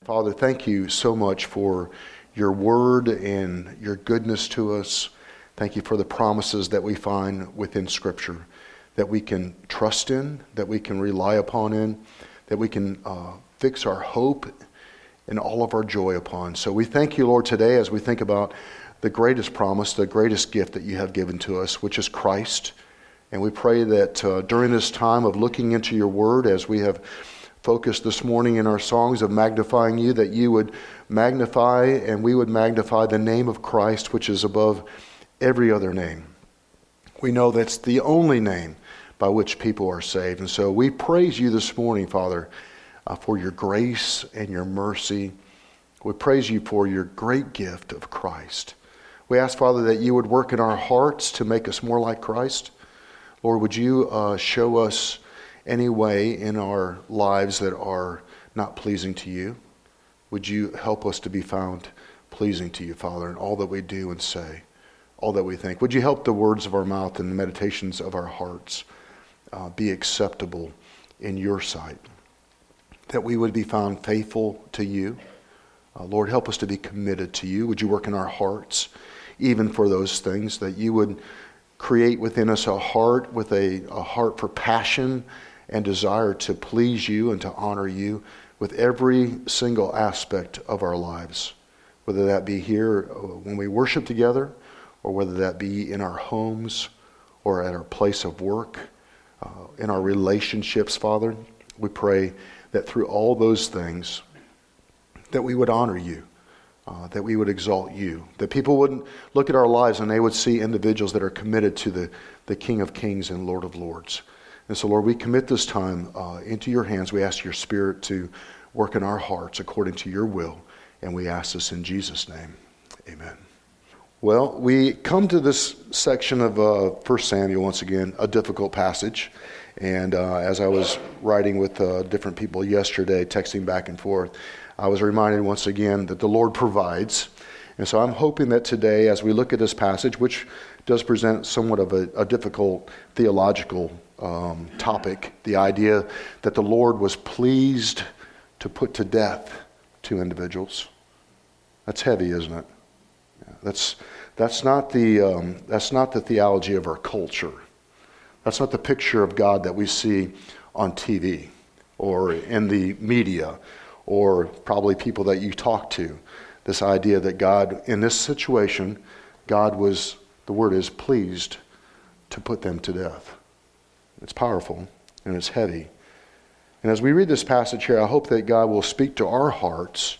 Father, thank you so much for your word and your goodness to us. Thank you for the promises that we find within Scripture, that we can trust in, that we can rely upon in, that we can fix our hope and all of our joy upon. So we thank you, Lord, today as we think about the greatest promise, the greatest gift that you have given to us, which is Christ. And we pray that during this time of looking into your word, as we have focused this morning in our songs of magnifying you, that you would magnify and we would magnify the name of Christ, which is above every other name. We know that's the only name by which people are saved. And so we praise you this morning, Father, for your grace and your mercy. We praise you for your great gift of Christ. We ask, Father, that you would work in our hearts to make us more like Christ. Lord, would you show us any way in our lives that are not pleasing to you? Would you help us to be found pleasing to you, Father, in all that we do and say, all that we think? Would you help the words of our mouth and the meditations of our hearts be acceptable in your sight? That we would be found faithful to you. Lord, help us to be committed to you. Would you work in our hearts, even for those things, that you would create within us a heart with a heart for passion and desire to please you and to honor you with every single aspect of our lives, whether that be here when we worship together, or whether that be in our homes or at our place of work, in our relationships, Father. We pray that through all those things that we would honor you, that we would exalt you, that people wouldn't look at our lives and they would see individuals that are committed to the King of Kings and Lord of Lords. And so, Lord, we commit this time into your hands. We ask your Spirit to work in our hearts according to your will, and we ask this in Jesus' name. Amen. Well, we come to this section of 1 Samuel, once again, a difficult passage. And as I was writing with different people yesterday, texting back and forth, I was reminded once again that the Lord provides. And so I'm hoping that today, as we look at this passage, which does present somewhat of a difficult theological topic, the idea that the Lord was pleased to put to death two individuals. That's heavy, isn't it? That's not the theology of our culture. That's not the picture of God that we see on TV or in the media or probably people that you talk to. This idea that God, in this situation, God was, the word is, pleased to put them to death. It's powerful and it's heavy. And as we read this passage here, I hope that God will speak to our hearts.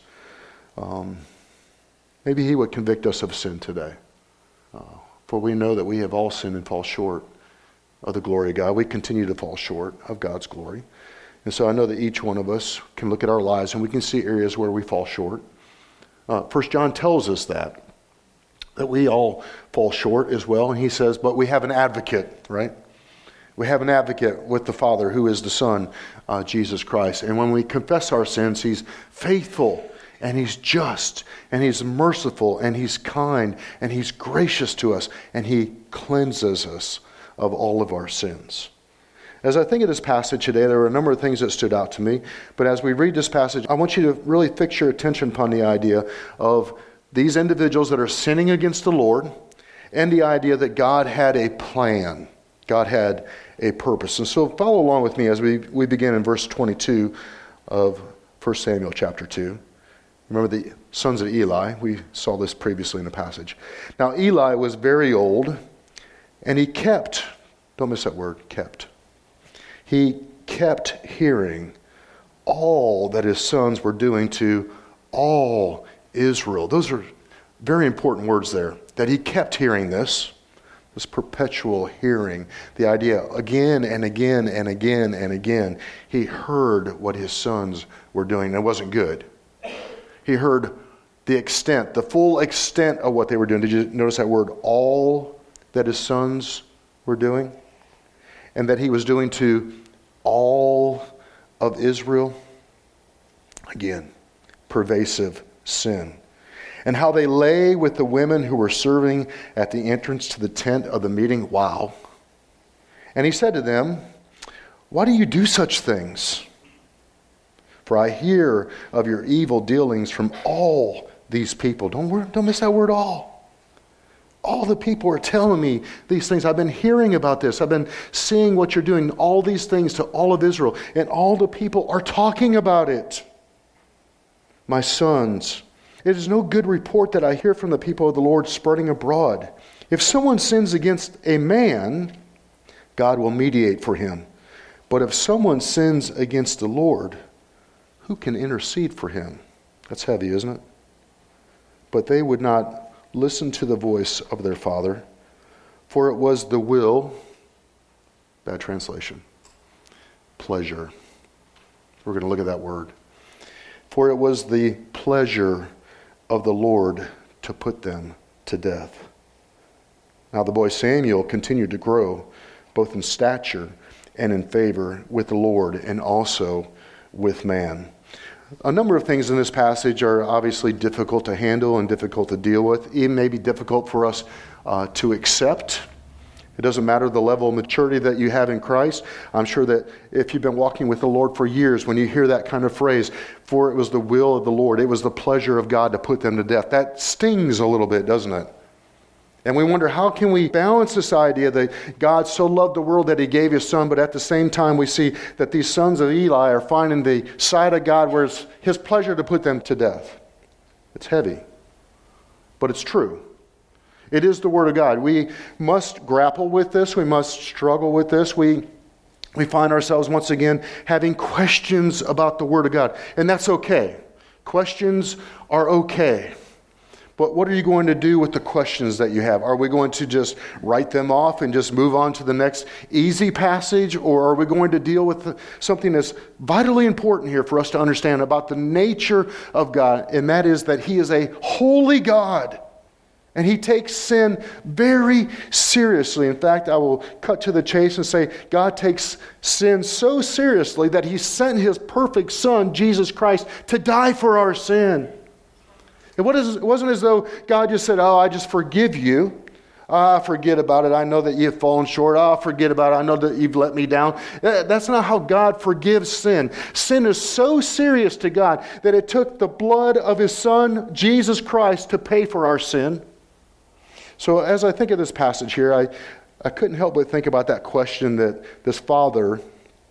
Maybe he would convict us of sin today. For we know that we have all sinned and fall short of the glory of God. We continue to fall short of God's glory. And so I know that each one of us can look at our lives and we can see areas where we fall short. 1 John tells us that we all fall short as well. And he says, but we have an advocate, right? We have an advocate with the Father, who is the Son, Jesus Christ. And when we confess our sins, he's faithful and he's just and he's merciful and he's kind and he's gracious to us and he cleanses us of all of our sins. As I think of this passage today, there were a number of things that stood out to me. But as we read this passage, I want you to really fix your attention upon the idea of these individuals that are sinning against the Lord and the idea that God had a plan. God had a purpose. And so follow along with me as we begin in verse 22 of 1 Samuel chapter 2. Remember the sons of Eli. We saw this previously in the passage. Now Eli was very old, and he kept, don't miss that word, kept. He kept hearing all that his sons were doing to all Israel. Those are very important words there, that he kept hearing this perpetual hearing, the idea again and again and again and again. He heard what his sons were doing. It wasn't good. He heard the full extent of what they were doing. Did you notice that word, all that his sons were doing? And that he was doing to all of Israel? Again, pervasive sin. And how they lay with the women who were serving at the entrance to the tent of the meeting. Wow. And he said to them, why do you do such things? For I hear of your evil dealings from all these people. Don't miss that word all. All the people are telling me these things. I've been hearing about this. I've been seeing what you're doing, all these things to all of Israel. And all the people are talking about it. My sons, it is no good report that I hear from the people of the Lord spreading abroad. If someone sins against a man, God will mediate for him. But if someone sins against the Lord, who can intercede for him? That's heavy, isn't it? But they would not listen to the voice of their father, for it was the will, bad translation, pleasure. We're going to look at that word. For it was the pleasure of the Lord to put them to death. Now the boy Samuel continued to grow, both in stature and in favor with the Lord and also with man. A number of things in this passage are obviously difficult to handle and difficult to deal with. It may be difficult for us to accept. It doesn't matter the level of maturity that you have in Christ. I'm sure that if you've been walking with the Lord for years, when you hear that kind of phrase, for it was the will of the Lord, it was the pleasure of God to put them to death, that stings a little bit, doesn't it? And we wonder, how can we balance this idea that God so loved the world that he gave his son, but at the same time we see that these sons of Eli are finding the side of God where it's his pleasure to put them to death. It's heavy, but it's true. It is the Word of God. We must grapple with this. We must struggle with this. We find ourselves once again having questions about the Word of God, and that's okay. Questions are okay. But what are you going to do with the questions that you have? Are we going to just write them off and just move on to the next easy passage? Or are we going to deal with something that's vitally important here for us to understand about the nature of God? And that is that he is a holy God. And he takes sin very seriously. In fact, I will cut to the chase and say God takes sin so seriously that he sent his perfect Son, Jesus Christ, to die for our sin. It wasn't as though God just said, I just forgive you. Forget about it. I know that you've fallen short. Forget about it. I know that you've let me down. That's not how God forgives sin. Sin is so serious to God that it took the blood of his Son, Jesus Christ, to pay for our sin. So as I think of this passage here, I couldn't help but think about that question that this father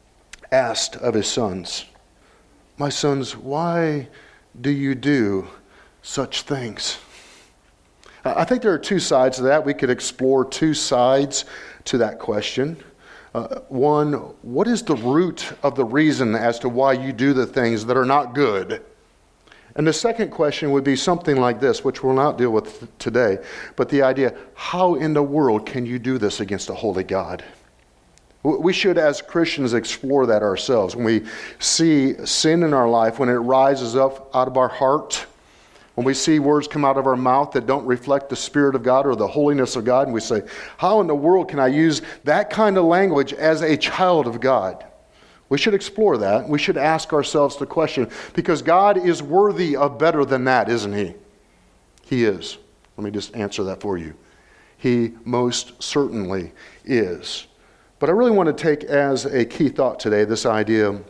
asked of his sons. My sons, why do you do such things? I think there are two sides to that. We could explore two sides to that question. One, what is the root of the reason as to why you do the things that are not good? And the second question would be something like this, which we'll not deal with today, but the idea, how in the world can you do this against a holy God? We should, as Christians, explore that ourselves. When we see sin in our life, when it rises up out of our heart, when we see words come out of our mouth that don't reflect the Spirit of God or the holiness of God, and we say, how in the world can I use that kind of language as a child of God? We should explore that. We should ask ourselves the question, because God is worthy of better than that, isn't he? He is. Let me just answer that for you. He most certainly is. But I really want to take as a key thought today this idea,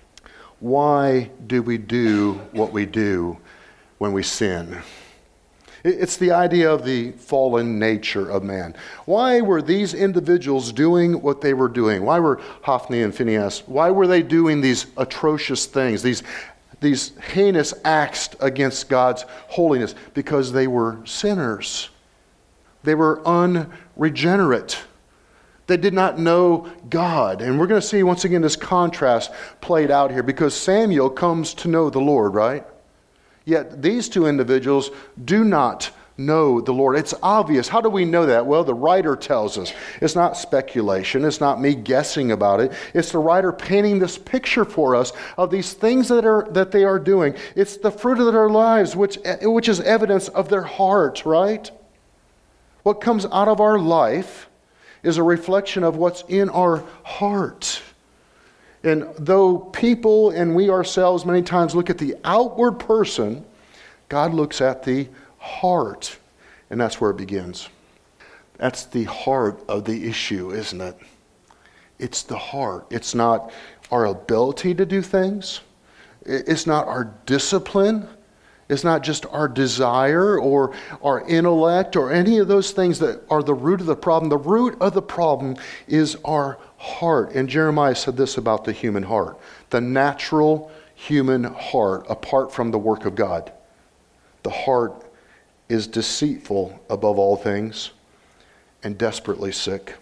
why do we do what we do when we sin? It's the idea of the fallen nature of man. Why were these individuals doing what they were doing? Why were Hophni and Phinehas, why were they doing these atrocious things, these heinous acts against God's holiness? Because they were sinners. They were unregenerate. They did not know God. And we're going to see once again this contrast played out here, because Samuel comes to know the Lord, right? Yet these two individuals do not know the Lord. It's obvious. How do we know that? Well, the writer tells us. It's not speculation. It's not me guessing about it. It's the writer painting this picture for us of these things that they are doing. It's the fruit of their lives, which is evidence of their heart, right? What comes out of our life is a reflection of what's in our heart. And though people and we ourselves many times look at the outward person, God looks at the heart. And that's where it begins. That's the heart of the issue, isn't it? It's the heart. It's not our ability to do things. It's not our discipline. It's not just our desire or our intellect or any of those things that are the root of the problem. The root of the problem is our heart. And Jeremiah said this about the human heart. The natural human heart, apart from the work of God. The heart is deceitful above all things and desperately sick.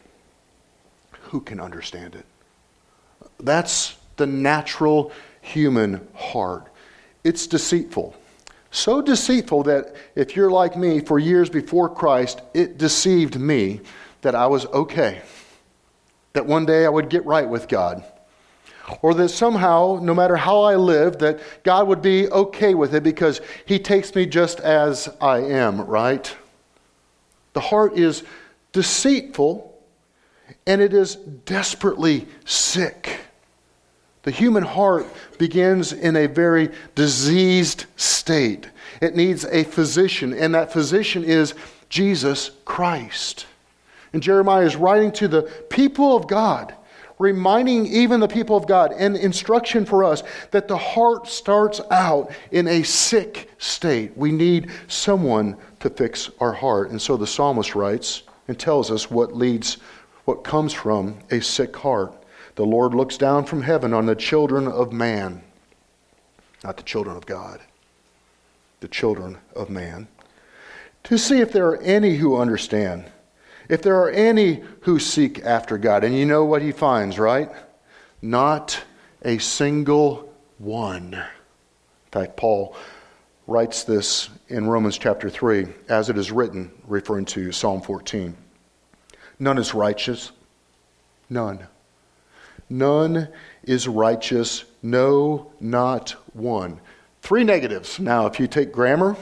Who can understand it? That's the natural human heart. It's deceitful. So deceitful that if you're like me, for years before Christ, it deceived me that I was okay. That one day I would get right with God. Or that somehow, no matter how I live, that God would be okay with it because He takes me just as I am, right? The heart is deceitful and it is desperately sick. The human heart begins in a very diseased state. It needs a physician, and that physician is Jesus Christ. And Jeremiah is writing to the people of God, reminding even the people of God, and instruction for us, that the heart starts out in a sick state. We need someone to fix our heart. And so the psalmist writes and tells us what comes from a sick heart. The Lord looks down from heaven on the children of man, not the children of God, the children of man, to see if there are any who understand, if there are any who seek after God. And you know what He finds, right? Not a single one. In fact, Paul writes this in Romans chapter 3, as it is written, referring to Psalm 14. None is righteous. None. None is righteous. No, not one. 3 negatives. Now, if you take grammar,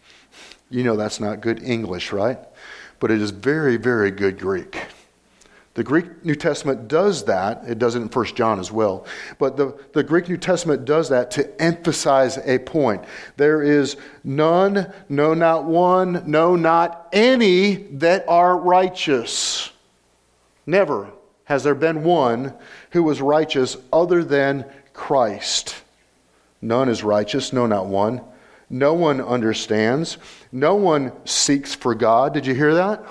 you know that's not good English, right? But it is very, very good Greek. The Greek New Testament does that. It does it in 1 John as well. But the Greek New Testament does that to emphasize a point. There is none, no, not one, no, not any that are righteous. Never has there been one who was righteous other than Christ. None is righteous, no, not one. No one understands. No one seeks for God. Did you hear that?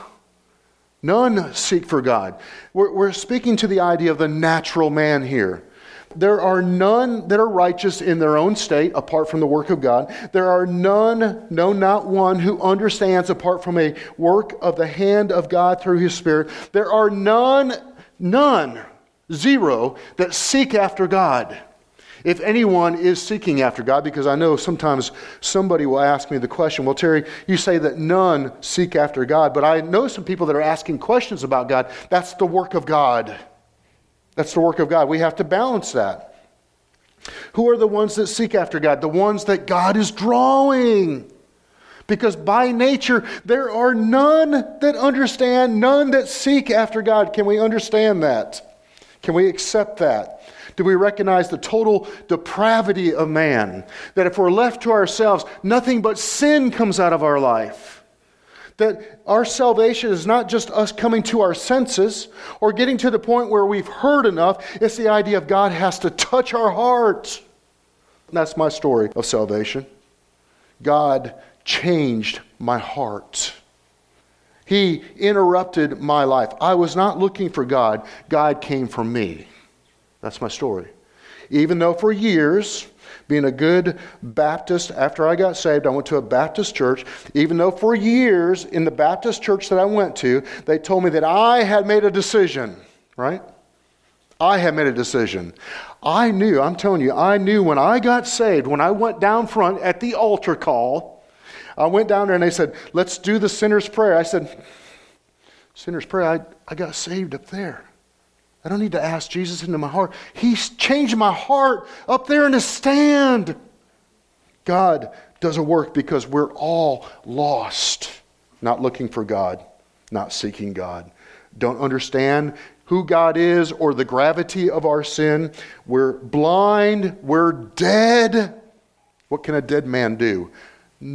None seek for God. We're speaking to the idea of the natural man here. There are none that are righteous in their own state apart from the work of God. There are none, no, not one, who understands apart from a work of the hand of God through His Spirit. There are none, zero, that seek after God. If anyone is seeking after God, because I know sometimes somebody will ask me the question, well, Terry, you say that none seek after God, but I know some people that are asking questions about God. That's the work of God. That's the work of God. We have to balance that. Who are the ones that seek after God? The ones that God is drawing. Because by nature, there are none that understand, none that seek after God. Can we understand that? Can we accept that? Do we recognize the total depravity of man? That if we're left to ourselves, nothing but sin comes out of our life. That our salvation is not just us coming to our senses or getting to the point where we've heard enough. It's the idea of God has to touch our hearts. And that's my story of salvation. God changed my heart. He interrupted my life. I was not looking for God. God came for me. That's my story. Even though for years, being a good Baptist, after I got saved, I went to a Baptist church. Even though for years in the Baptist church that I went to, they told me that I had made a decision, right? I had made a decision. I knew when I got saved, when I went down front at the altar call, I went down there and they said, let's do the sinner's prayer. I said, sinner's prayer? I got saved up there. I don't need to ask Jesus into my heart. He's changed my heart up there in the stand. God does a work because we're all lost, not looking for God, not seeking God. Don't understand who God is or the gravity of our sin. We're blind. We're dead. What can a dead man do?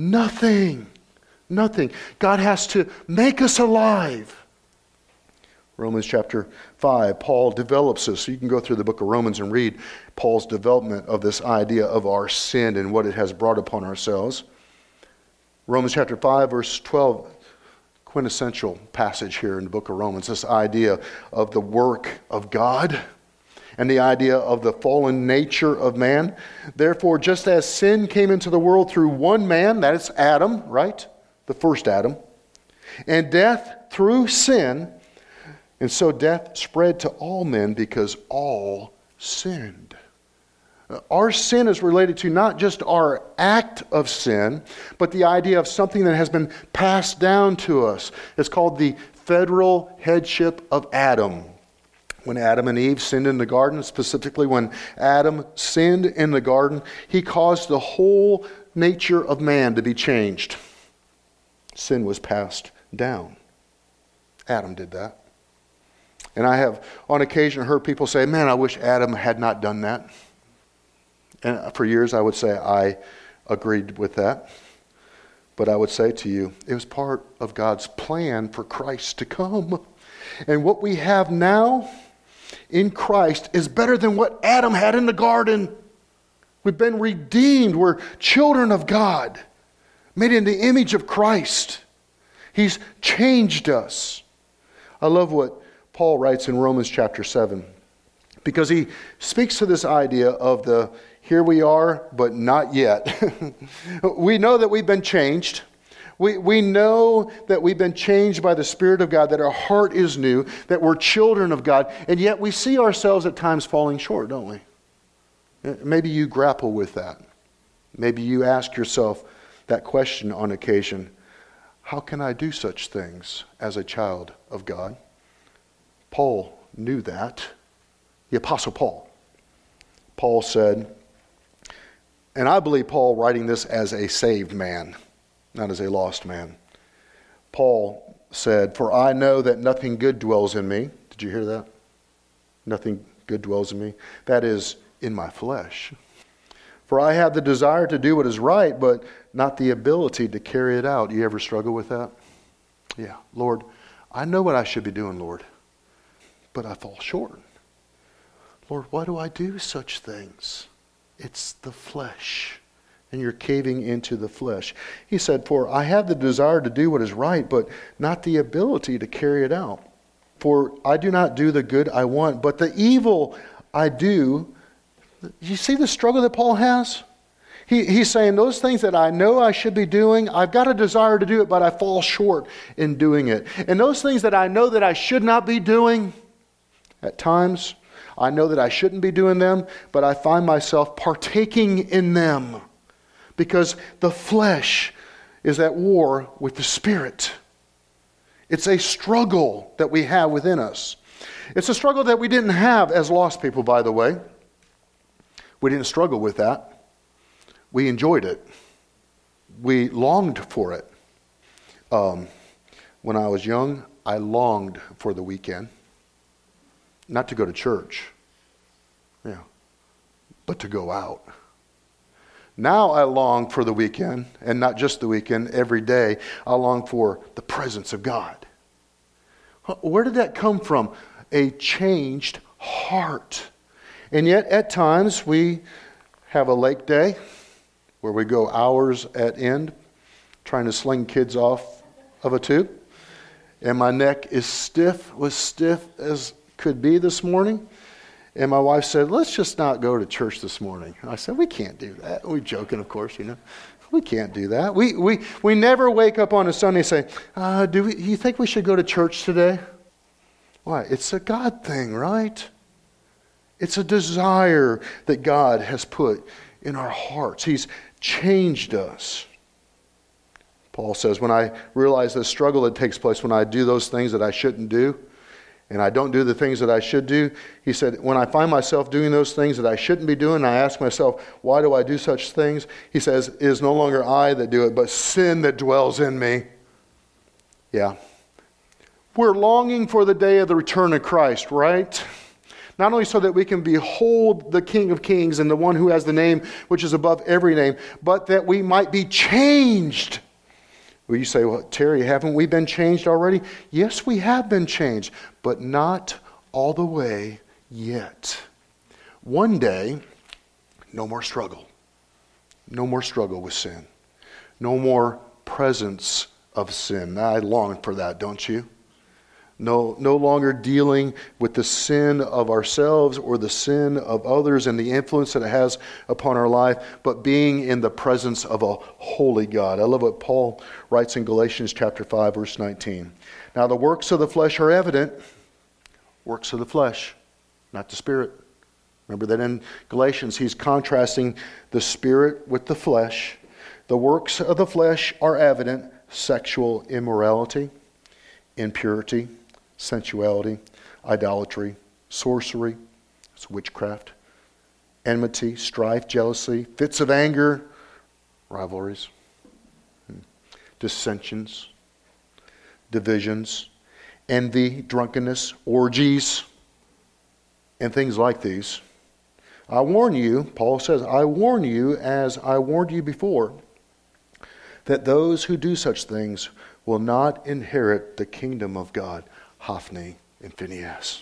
Nothing. Nothing. God has to make us alive. Romans chapter 5, Paul develops this. So you can go through the book of Romans and read Paul's development of this idea of our sin and what it has brought upon ourselves. Romans chapter 5, verse 12, quintessential passage here in the book of Romans, this idea of the work of God and the idea of the fallen nature of man. Therefore, just as sin came into the world through one man, that is Adam, right? The first Adam, and death through sin, and so death spread to all men because all sinned. Our sin is related to not just our act of sin, but the idea of something that has been passed down to us. It's called the federal headship of Adam. When Adam and Eve sinned in the garden, specifically when Adam sinned in the garden, he caused the whole nature of man to be changed. Sin was passed down. Adam did that. And I have on occasion heard people say, man, I wish Adam had not done that. And for years I would say I agreed with that. But I would say to you, it was part of God's plan for Christ to come. And what we have now in Christ is better than what Adam had in the garden. We've been redeemed. We're children of God, made in the image of Christ. He's changed us. I love what Paul writes in Romans chapter 7, because he speaks to this idea of the here we are, but not yet. We know that we've been changed. We know that we've been changed by the Spirit of God, that our heart is new, that we're children of God, and yet we see ourselves at times falling short, don't we? Maybe you grapple with that. Maybe you ask yourself that question on occasion. How can I do such things as a child of God? Paul knew that. The Apostle Paul. Paul said, and I believe Paul writing this as a saved man, not as a lost man. Paul said, for I know that nothing good dwells in me. Did you hear that? Nothing good dwells in me. That is, in my flesh. For I have the desire to do what is right, but not the ability to carry it out. You ever struggle with that? Yeah. Lord, I know what I should be doing, Lord, but I fall short. Lord, why do I do such things? It's the flesh. And you're caving into the flesh. He said, for I have the desire to do what is right, but not the ability to carry it out. For I do not do the good I want, but the evil I do. You see the struggle that Paul has? He's saying those things that I know I should be doing, I've got a desire to do it, but I fall short in doing it. And those things that I know that I should not be doing, at times, I know that I shouldn't be doing them, but I find myself partaking in them because the flesh is at war with the Spirit. It's a struggle that we have within us. It's a struggle that we didn't have as lost people, by the way. We didn't struggle with that. We enjoyed it. We longed for it. When I was young, I longed for the weekend. Not to go to church, but to go out. Now I long for the weekend, and not just the weekend, every day. I long for the presence of God. Where did that come from? A changed heart. And yet at times we have a lake day where we go hours at end trying to sling kids off of a tube. And my neck is stiff as could be this morning. And my wife said, let's just not go to church this morning. And I said, we can't do that. We're joking, of course, We can't do that. We never wake up on a Sunday and say, you think we should go to church today? Why? It's a God thing, right? It's a desire that God has put in our hearts. He's changed us. Paul says, when I realize the struggle that takes place when I do those things that I shouldn't do, and I don't do the things that I should do, he said, when I find myself doing those things that I shouldn't be doing, I ask myself, why do I do such things? He says, it is no longer I that do it, but sin that dwells in me. Yeah. We're longing for the day of the return of Christ, right? Not only so that we can behold the King of Kings and the one who has the name which is above every name, but that we might be changed Well, you say, well, Terry, haven't we been changed already? Yes, we have been changed, but not all the way yet. One day, no more struggle. No more struggle with sin. No more presence of sin. I long for that, don't you? No longer dealing with the sin of ourselves or the sin of others and the influence that it has upon our life, but being in the presence of a holy God. I love what Paul writes in Galatians chapter 5, verse 19. Now the works of the flesh are evident. Works of the flesh, not the Spirit. Remember that in Galatians, he's contrasting the Spirit with the flesh. The works of the flesh are evident: sexual immorality, impurity, sensuality, idolatry, sorcery, it's witchcraft, enmity, strife, jealousy, fits of anger, rivalries, dissensions, divisions, envy, drunkenness, orgies, and things like these. I warn you, Paul says, I warn you as I warned you before, that those who do such things will not inherit the kingdom of God. Hophni and Phinehas.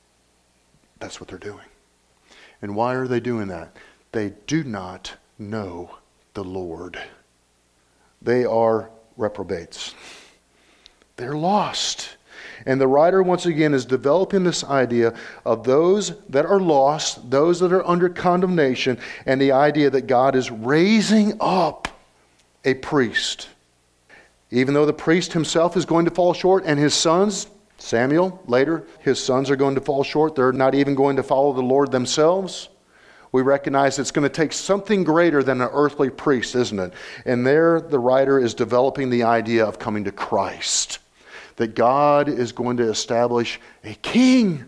That's what they're doing. And why are they doing that? They do not know the Lord. They are reprobates. They're lost. And the writer, once again, is developing this idea of those that are lost, those that are under condemnation, and the idea that God is raising up a priest. Even though the priest himself is going to fall short, and his sons, Samuel, later, his sons are going to fall short. They're not even going to follow the Lord themselves. We recognize it's going to take something greater than an earthly priest, isn't it? And there, the writer is developing the idea of coming to Christ. That God is going to establish a king.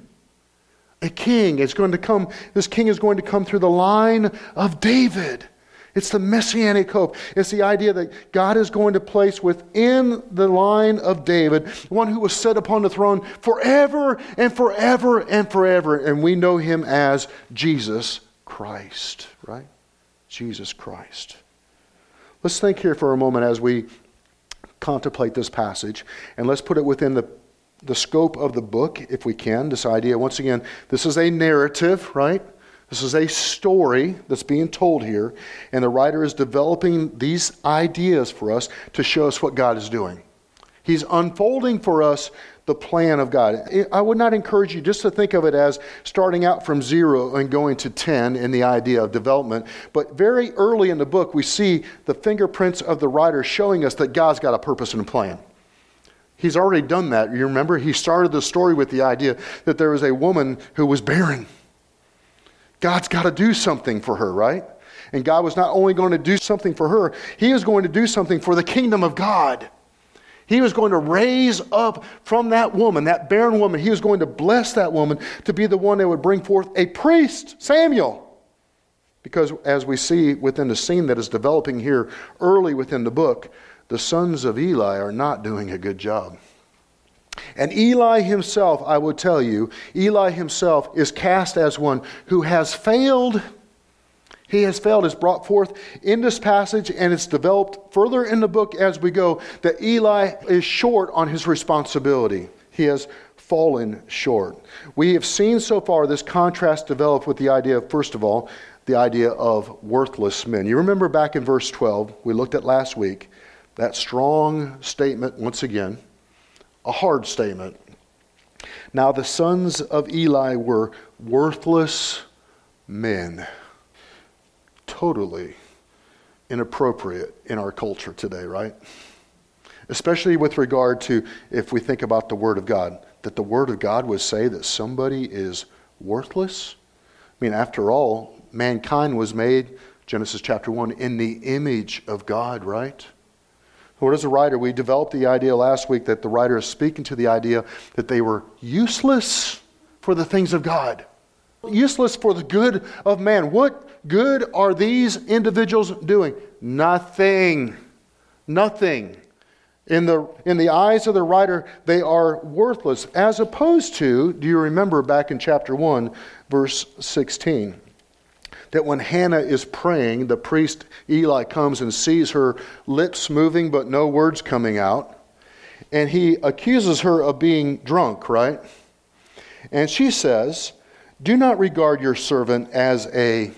A king is going to come. This king is going to come through the line of David. It's the messianic hope. It's the idea that God is going to place within the line of David one who was set upon the throne forever and forever and forever. And we know him as Jesus Christ, right? Jesus Christ. Let's think here for a moment as we contemplate this passage, and let's put it within the scope of the book, if we can. This idea, once again, this is a narrative, right? This is a story that's being told here, and the writer is developing these ideas for us to show us what God is doing. He's unfolding for us the plan of God. I would not encourage you just to think of it as starting out from 0 and going to 10 in the idea of development, but very early in the book we see the fingerprints of the writer showing us that God's got a purpose and a plan. He's already done that. You remember, he started the story with the idea that there was a woman who was barren. God's got to do something for her, right? And God was not only going to do something for her, he was going to do something for the kingdom of God. He was going to raise up from that woman, that barren woman, he was going to bless that woman to be the one that would bring forth a priest, Samuel. Because as we see within the scene that is developing here early within the book, the sons of Eli are not doing a good job. And Eli himself, I will tell you, Eli himself is cast as one who has failed. He has failed. It's brought forth in this passage, and it's developed further in the book as we go, that Eli is short on his responsibility. He has fallen short. We have seen so far this contrast develop with the idea of, first of all, the idea of worthless men. You remember back in verse 12, we looked at last week, that strong statement once again, a hard statement. Now the sons of Eli were worthless men. Totally inappropriate in our culture today, right? Especially with regard to, if we think about the Word of God, that the Word of God would say that somebody is worthless. I mean, after all, mankind was made, Genesis chapter 1, in the image of God, right? What is a writer? We developed the idea last week that the writer is speaking to the idea that they were useless for the things of God. Useless for the good of man. What good are these individuals doing? Nothing. Nothing. In the eyes of the writer, they are worthless. As opposed to, do you remember back in chapter 1, verse 16? that when Hannah is praying, the priest Eli comes and sees her lips moving but no words coming out. And he accuses her of being drunk, right? And she says, "Do not regard your servant as a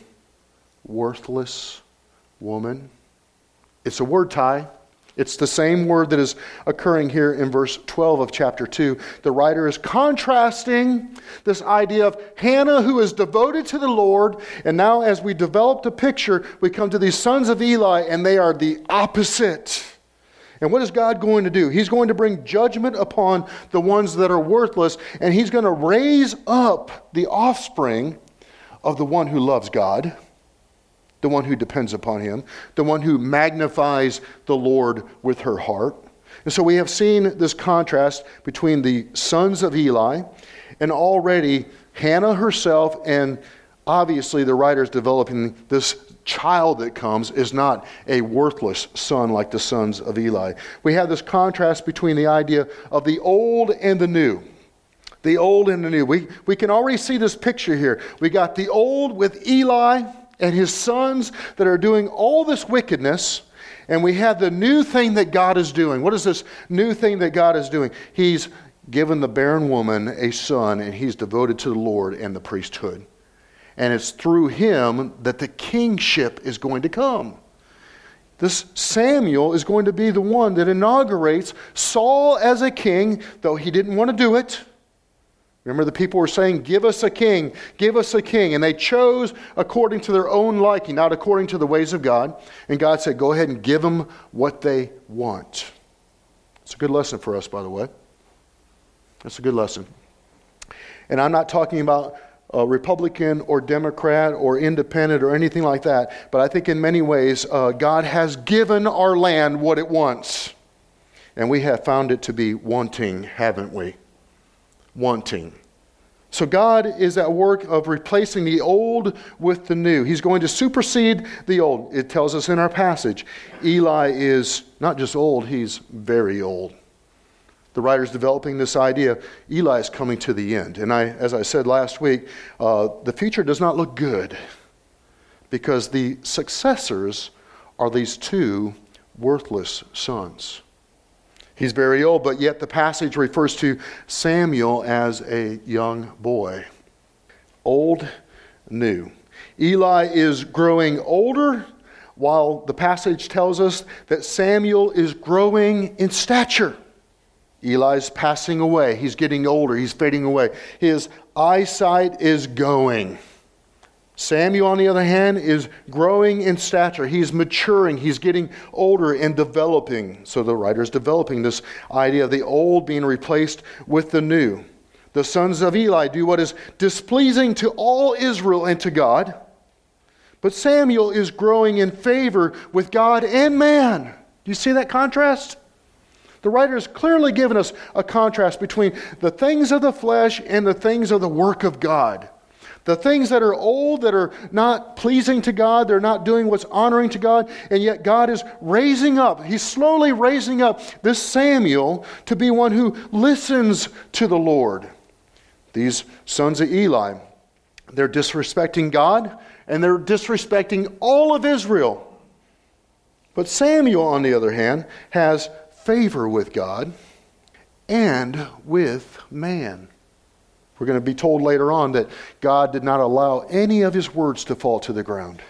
worthless woman." It's a word tie. It's the same word that is occurring here in verse 12 of chapter 2. The writer is contrasting this idea of Hannah, who is devoted to the Lord, and now as we develop the picture, we come to these sons of Eli, and they are the opposite. And what is God going to do? He's going to bring judgment upon the ones that are worthless, and He's going to raise up the offspring of the one who loves God, the one who depends upon Him, the one who magnifies the Lord with her heart. And so we have seen this contrast between the sons of Eli and already Hannah herself, and obviously the writer's developing this child that comes is not a worthless son like the sons of Eli. We have this contrast between the idea of the old and the new. The old and the new. We can already see this picture here. We got the old with Eli and his sons that are doing all this wickedness, and we have the new thing that God is doing. What is this new thing that God is doing? He's given the barren woman a son, and he's devoted to the Lord and the priesthood. And it's through him that the kingship is going to come. This Samuel is going to be the one that inaugurates Saul as a king, though he didn't want to do it. Remember, the people were saying, "Give us a king, give us a king." And they chose according to their own liking, not according to the ways of God. And God said, "Go ahead and give them what they want." It's a good lesson for us, by the way. It's a good lesson. And I'm not talking about a Republican or Democrat or independent or anything like that. But I think in many ways, God has given our land what it wants. And we have found it to be wanting, haven't we? Wanting. So God is at work of replacing the old with the new. He's going to supersede the old. It tells us in our passage, Eli is not just old, he's very old. The writer's developing this idea. Eli is coming to the end. And as I said last week, the future does not look good because the successors are these two worthless sons. He's very old, but yet the passage refers to Samuel as a young boy. Old, new. Eli is growing older, while the passage tells us that Samuel is growing in stature. Eli's passing away. He's getting older. He's fading away. His eyesight is going. Samuel, on the other hand, is growing in stature. He's maturing. He's getting older and developing. So the writer's developing this idea of the old being replaced with the new. The sons of Eli do what is displeasing to all Israel and to God. But Samuel is growing in favor with God and man. Do you see that contrast? The writer has clearly given us a contrast between the things of the flesh and the things of the work of God. The things that are old, that are not pleasing to God, they're not doing what's honoring to God, and yet God is raising up, He's slowly raising up this Samuel to be one who listens to the Lord. These sons of Eli, they're disrespecting God, and they're disrespecting all of Israel. But Samuel, on the other hand, has favor with God and with man. We're going to be told later on that God did not allow any of His words to fall to the ground.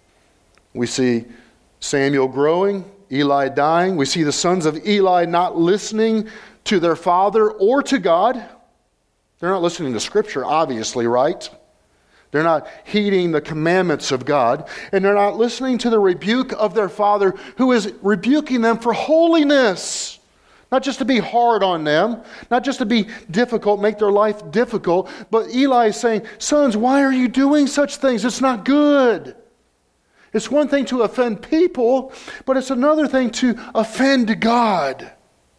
We see Samuel growing, Eli dying. We see the sons of Eli not listening to their father or to God. They're not listening to Scripture, obviously, right? They're not heeding the commandments of God. And they're not listening to the rebuke of their father, who is rebuking them for holiness. Not just to be hard on them, not just to be difficult, make their life difficult, but Eli is saying, "Sons, why are you doing such things? It's not good." It's one thing to offend people, but it's another thing to offend God.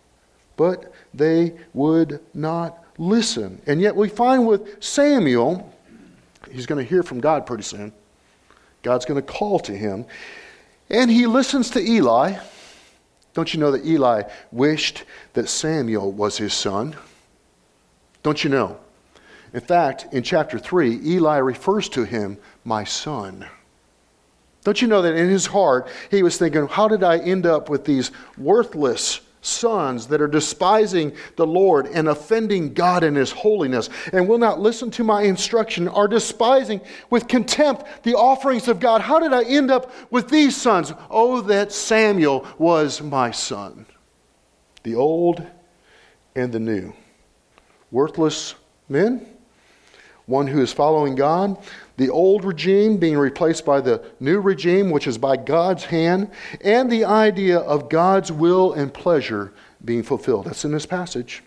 But they would not listen. And yet we find with Samuel, he's going to hear from God pretty soon. God's going to call to him. And he listens to Eli. Don't you know that Eli wished that Samuel was his son? Don't you know? In fact, in chapter 3, Eli refers to him my son. Don't you know that in his heart, he was thinking, how did I end up with these worthless sons that are despising the Lord and offending God in his holiness and will not listen to my instruction, are despising with contempt the offerings of God? How did I end up with these sons? Oh, that Samuel was my son. The old and the new. Worthless men, one who is following God, the old regime being replaced by the new regime, which is by God's hand, and the idea of God's will and pleasure being fulfilled. That's in this passage.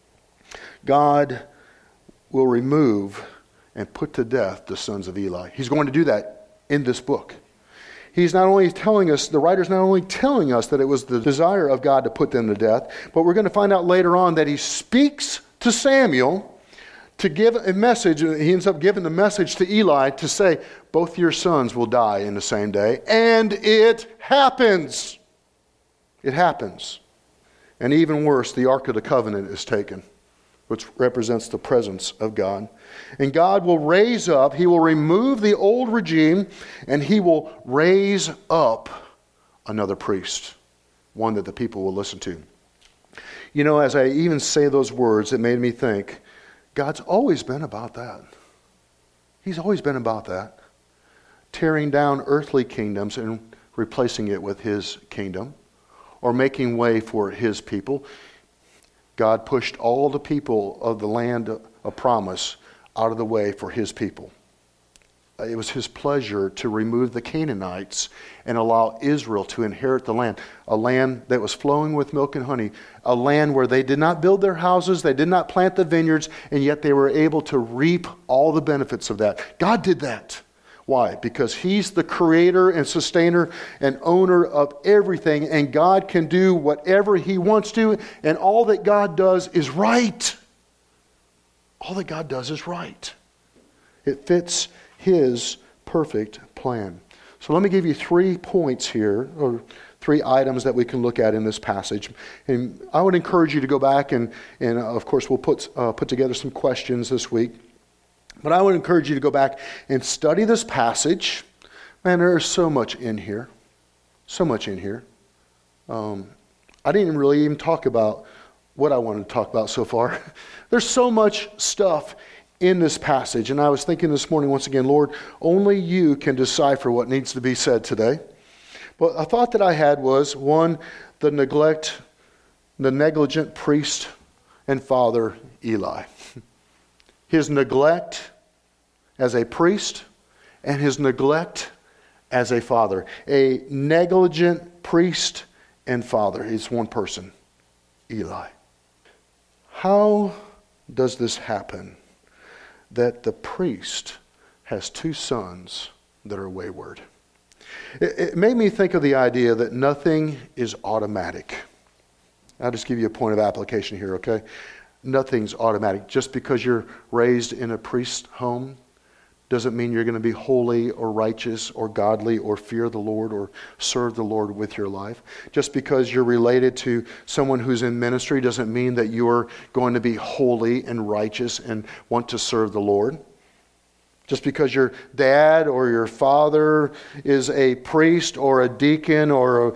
God will remove and put to death the sons of Eli. He's going to do that in this book. He's not only telling us, the writer's not only telling us that it was the desire of God to put them to death, but we're going to find out later on that he speaks to Samuel to give a message. He ends up giving the message to Eli to say, both your sons will die in the same day. And it happens. It happens. And even worse, the Ark of the Covenant is taken, which represents the presence of God. And God will raise up, he will remove the old regime, and he will raise up another priest, one that the people will listen to. You know, as I even say those words, it made me think, God's always been about that. He's always been about that. Tearing down earthly kingdoms and replacing it with his kingdom, or making way for his people. God pushed all the people of the land of promise out of the way for his people. It was his pleasure to remove the Canaanites and allow Israel to inherit the land, a land that was flowing with milk and honey, a land where they did not build their houses, they did not plant the vineyards, and yet they were able to reap all the benefits of that. God did that. Why? Because he's the creator and sustainer and owner of everything, and God can do whatever he wants to, and all that God does is right. All that God does is right. It fits his perfect plan. So let me give you 3 points here, or 3 items that we can look at in this passage. And I would encourage you to go back and of course we'll put together some questions this week. But I would encourage you to go back and study this passage. Man, there's so much in here. So much in here. I didn't really even talk about what I wanted to talk about so far. There's so much stuff in this passage. And I was thinking this morning, once again, Lord, only you can decipher what needs to be said today. But a thought that I had was, one, the negligent priest and father, Eli. His neglect as a priest and his neglect as a father. A negligent priest and father. It's one person, Eli. How does this happen? That the priest has 2 sons that are wayward. It made me think of the idea that nothing is automatic. I'll just give you a point of application here, okay? Nothing's automatic. Just because you're raised in a priest's home doesn't mean you're going to be holy or righteous or godly or fear the Lord or serve the Lord with your life. Just because you're related to someone who's in ministry doesn't mean that you're going to be holy and righteous and want to serve the Lord. Just because your dad or your father is a priest or a deacon or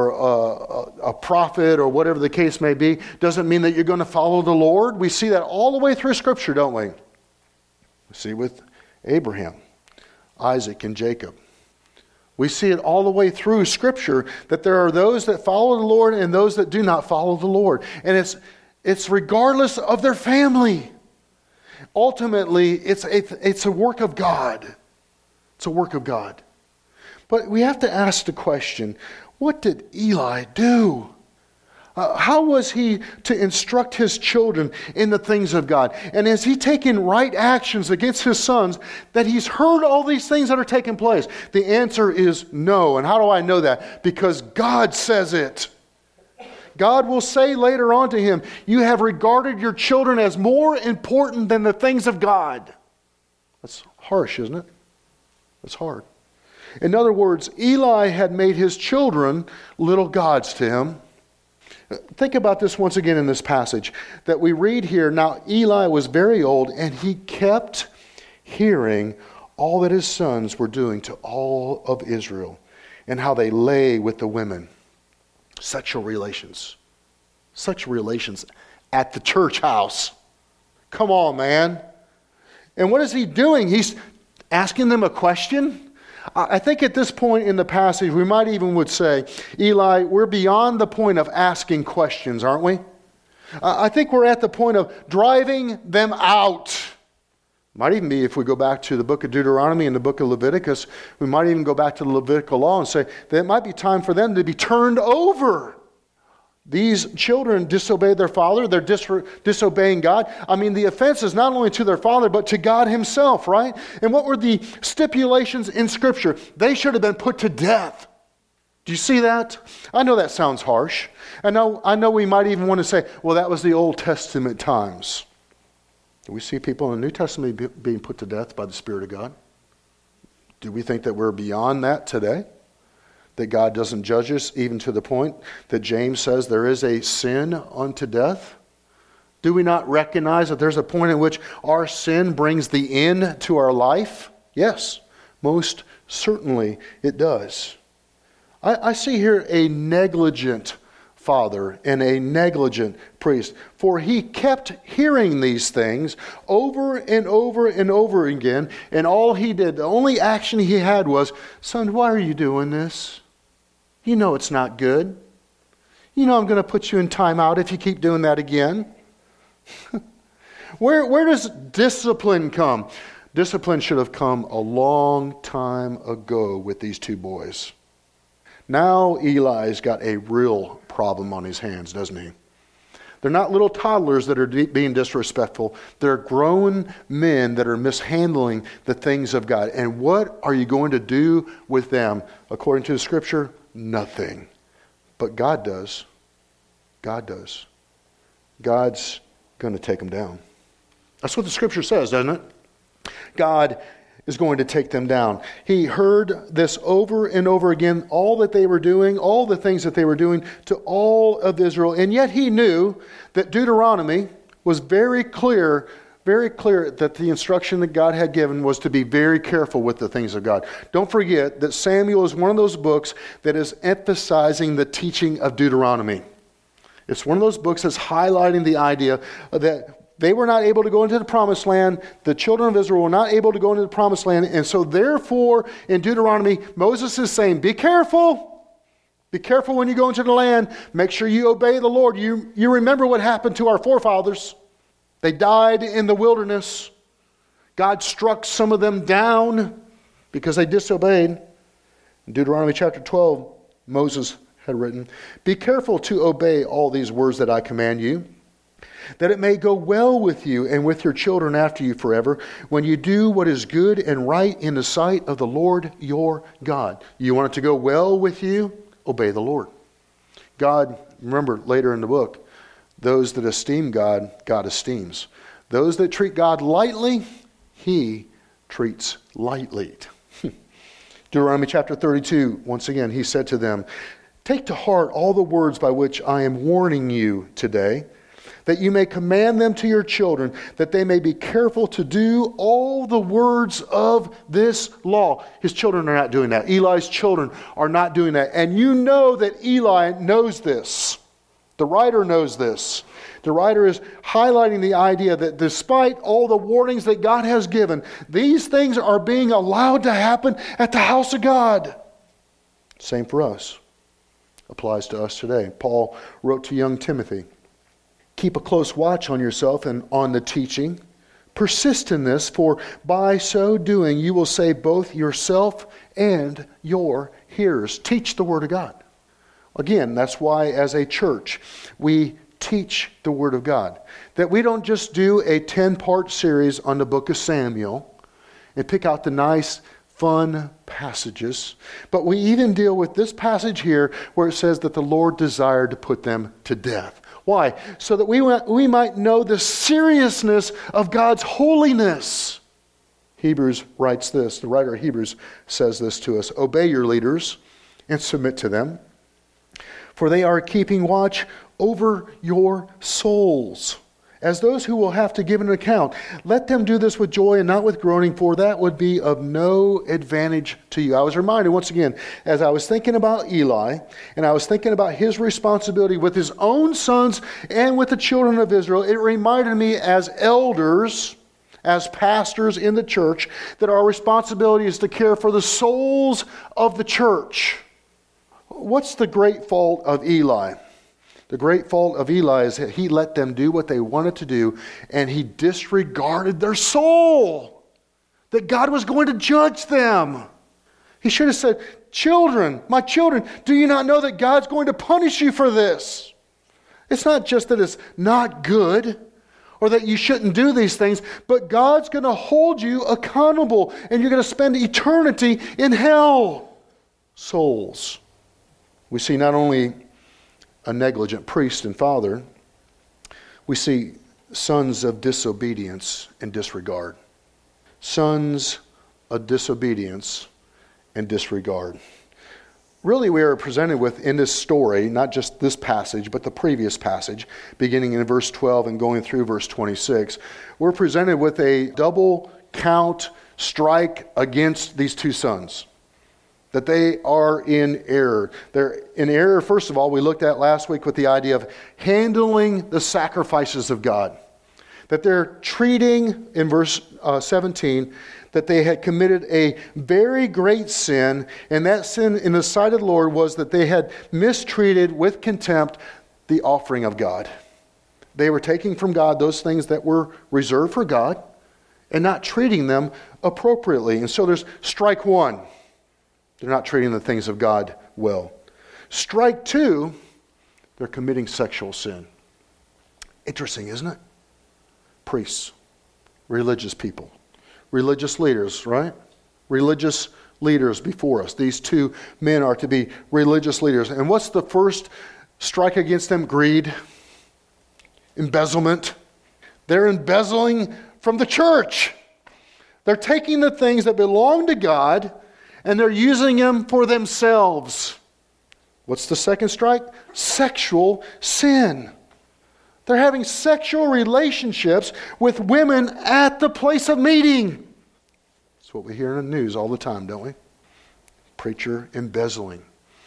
a prophet or whatever the case may be doesn't mean that you're going to follow the Lord. We see that all the way through Scripture, don't we? We see with Abraham, Isaac, and Jacob. We see it all the way through Scripture that there are those that follow the Lord and those that do not follow the Lord. And it's regardless of their family. Ultimately, it's a work of God. It's a work of God. But we have to ask the question, what did Eli do? How was he to instruct his children in the things of God? And has he taken right actions against his sons that he's heard all these things that are taking place? The answer is no. And how do I know that? Because God says it. God will say later on to him, you have regarded your children as more important than the things of God. That's harsh, isn't it? That's hard. In other words, Eli had made his children little gods to him. Think about this once again in this passage that we read here. Now, Eli was very old and he kept hearing all that his sons were doing to all of Israel, and how they lay with the women. Sexual relations at the church house. Come on, man. And what is he doing? He's asking them a question. I think at this point in the passage, we might even would say, Eli, we're beyond the point of asking questions, aren't we? I think we're at the point of driving them out. Might even be, if we go back to the book of Deuteronomy and the book of Leviticus, we might even go back to the Levitical law and say that it might be time for them to be turned over. These children disobeyed their father. They're disobeying God. I mean, the offense is not only to their father, but to God himself, right? And what were the stipulations in Scripture? They should have been put to death. Do you see that? I know that sounds harsh. I know we might even want to say, well, that was the Old Testament times. Do we see people in the New Testament being put to death by the Spirit of God? Do we think that we're beyond that today? That God doesn't judge us even to the point that James says there is a sin unto death? Do we not recognize that there's a point in which our sin brings the end to our life? Yes, most certainly it does. I see here a negligent father and a negligent priest, for he kept hearing these things over and over and over again, and all he did, the only action he had was, son, why are you doing this? You know it's not good. You know I'm going to put you in timeout if you keep doing that again. Where does discipline come? Discipline should have come a long time ago with these two boys. Now Eli's got a real problem on his hands, doesn't he? They're not little toddlers that are being disrespectful. They're grown men that are mishandling the things of God. And what are you going to do with them? According to the Scripture, nothing. But God does. God does. God's going to take them down. That's what the Scripture says, doesn't it? God is going to take them down. He heard this over and over again, all that they were doing, all the things that they were doing to all of Israel. And yet he knew that Deuteronomy was very clear that the instruction that God had given was to be very careful with the things of God. Don't forget that Samuel is one of those books that is emphasizing the teaching of Deuteronomy. It's one of those books that's highlighting the idea that they were not able to go into the promised land. The children of Israel were not able to go into the promised land. And so therefore, in Deuteronomy, Moses is saying, be careful. Be careful when you go into the land. Make sure you obey the Lord. You remember what happened to our forefathers. They died in the wilderness. God struck some of them down because they disobeyed. In Deuteronomy chapter 12, Moses had written, be careful to obey all these words that I command you, that it may go well with you and with your children after you forever, when you do what is good and right in the sight of the Lord your God. You want it to go well with you? Obey the Lord. God, remember later in the book, those that esteem God, God esteems. Those that treat God lightly, he treats lightly. Deuteronomy chapter 32, once again, he said to them, take to heart all the words by which I am warning you today, that you may command them to your children, that they may be careful to do all the words of this law. His children are not doing that. Eli's children are not doing that. And you know that Eli knows this. The writer knows this. The writer is highlighting the idea that despite all the warnings that God has given, these things are being allowed to happen at the house of God. Same for us. Applies to us today. Paul wrote to young Timothy, keep a close watch on yourself and on the teaching. Persist in this, for by so doing you will save both yourself and your hearers. Teach the Word of God. Again, that's why as a church we teach the Word of God. That we don't just do a 10-part series on the book of Samuel and pick out the nice, fun passages, but we even deal with this passage here where it says that the Lord desired to put them to death. Why? So that we might know the seriousness of God's holiness. Hebrews writes this, the writer of Hebrews says this to us, obey your leaders and submit to them, for they are keeping watch over your souls as those who will have to give an account. Let them do this with joy and not with groaning, for that would be of no advantage to you. I was reminded once again, as I was thinking about Eli, and I was thinking about his responsibility with his own sons and with the children of Israel, it reminded me as elders, as pastors in the church, that our responsibility is to care for the souls of the church. What's the great fault of Eli? The great fault of Eli is that he let them do what they wanted to do, and he disregarded their soul, that God was going to judge them. He should have said, children, my children, do you not know that God's going to punish you for this? It's not just that it's not good or that you shouldn't do these things, but God's going to hold you accountable, and you're going to spend eternity in hell. Souls. We see not only a negligent priest and father, we see sons of disobedience and disregard. Sons of disobedience and disregard. Really, we are presented with, in this story, not just this passage, but the previous passage, beginning in verse 12 and going through verse 26, we're presented with a double count strike against these two sons. That they are in error. They're in error, first of all, we looked at last week with the idea of handling the sacrifices of God. That they're treating, in verse 17, that they had committed a very great sin, and that sin in the sight of the Lord was that they had mistreated with contempt the offering of God. They were taking from God those things that were reserved for God and not treating them appropriately. And so there's strike one. They're not treating the things of God well. Strike two, they're committing sexual sin. Interesting, isn't it? Priests, religious people, religious leaders, right? Religious leaders before us. These two men are to be religious leaders. And what's the first strike against them? Greed, embezzlement. They're embezzling from the church. They're taking the things that belong to God and they're using them for themselves. What's the second strike? Sexual sin. They're having sexual relationships with women at the place of meeting. That's what we hear in the news all the time, don't we? Preacher embezzling.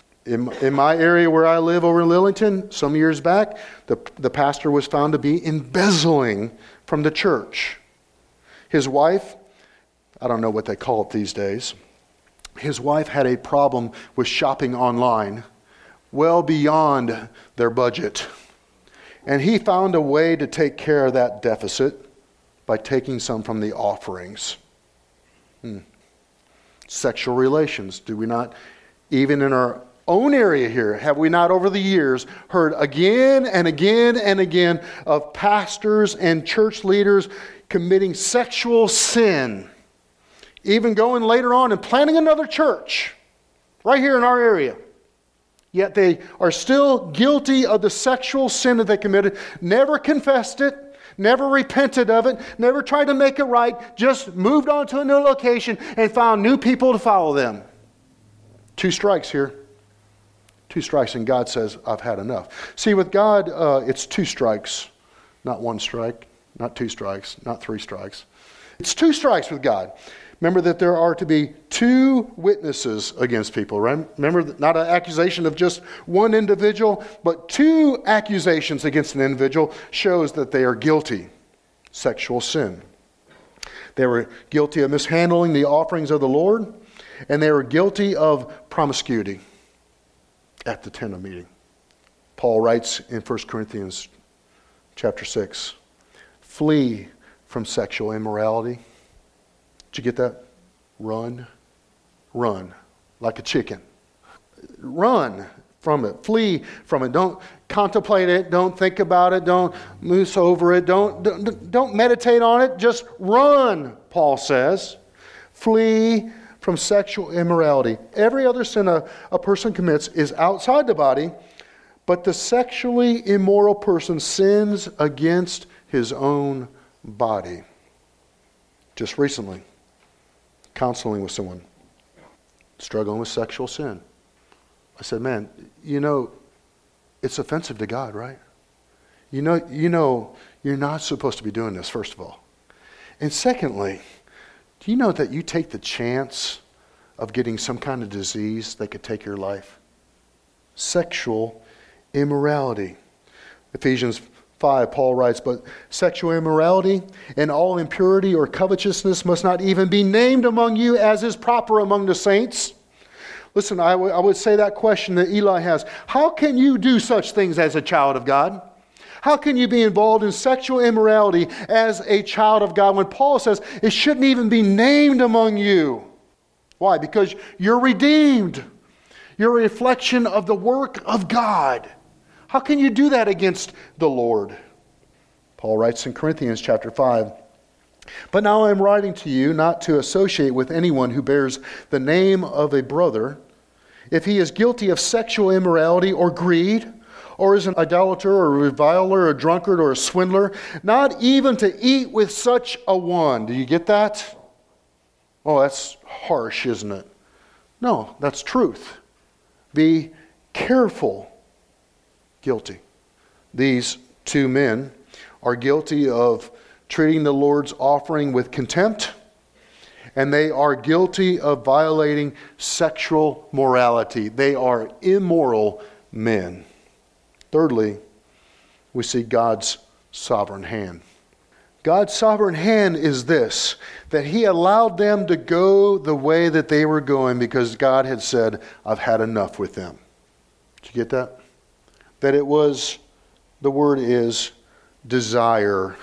In my area where I live over in Lillington, some years back, the pastor was found to be embezzling from the church. His wife, I don't know what they call it these days, his wife had a problem with shopping online well beyond their budget. And he found a way to take care of that deficit by taking some from the offerings. Sexual relations. Do we not, even in our own area here, have we not over the years heard again and again and again of pastors and church leaders committing sexual sin? Even going later on and planting another church right here in our area. Yet they are still guilty of the sexual sin that they committed, never confessed it, never repented of it, never tried to make it right, just moved on to a new location and found new people to follow them. 2 strikes here. 2 strikes, and God says, I've had enough. See, with God, it's 2 strikes, not 1 strike, not 2 strikes, not 3 strikes. It's 2 strikes with God. Remember that there are to be 2 witnesses against people, right? Remember, not an accusation of just one individual, but 2 accusations against an individual shows that they are guilty. Sexual sin. They were guilty of mishandling the offerings of the Lord, and they were guilty of promiscuity at the tent of meeting. Paul writes in 1 Corinthians chapter 6, flee from sexual immorality. Did you get that? Run. Run. Like a chicken. Run from it. Flee from it. Don't contemplate it. Don't think about it. Don't moose over it. Don't meditate on it. Just run, Paul says. Flee from sexual immorality. Every other sin a person commits is outside the body, but the sexually immoral person sins against his own body. Just recently, counseling with someone struggling with sexual sin. I said, man, it's offensive to God, right? You know You're not supposed to be doing this, first of all. And secondly, do you know that you take the chance of getting some kind of disease that could take your life? Sexual immorality. Ephesians 5, Paul writes, but sexual immorality and all impurity or covetousness must not even be named among you as is proper among the saints. Listen, I would say that question that Eli has. How can you do such things as a child of God? How can you be involved in sexual immorality as a child of God when Paul says it shouldn't even be named among you? Why? Because you're redeemed. You're a reflection of the work of God. How can you do that against the Lord? Paul writes in Corinthians chapter 5, but now I am writing to you not to associate with anyone who bears the name of a brother, if he is guilty of sexual immorality or greed, or is an idolater or a reviler or a drunkard or a swindler, not even to eat with such a one. Do you get that? Oh, that's harsh, isn't it? No, that's truth. Be careful. Guilty. These two men are guilty of treating the Lord's offering with contempt, and they are guilty of violating sexual morality. They are immoral men. Thirdly, we see God's sovereign hand. God's sovereign hand is this, that He allowed them to go the way that they were going because God had said, I've had enough with them. Did you get that? That it was, the word is desire,